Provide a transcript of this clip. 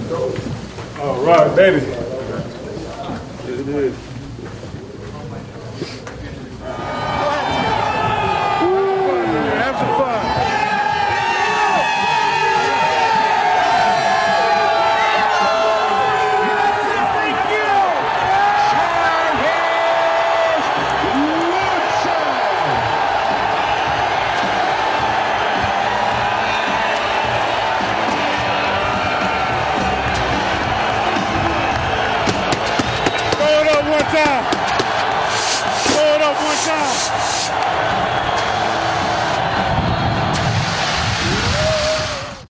All right, baby. Yes, it is. Have some fun. Throw it up one time.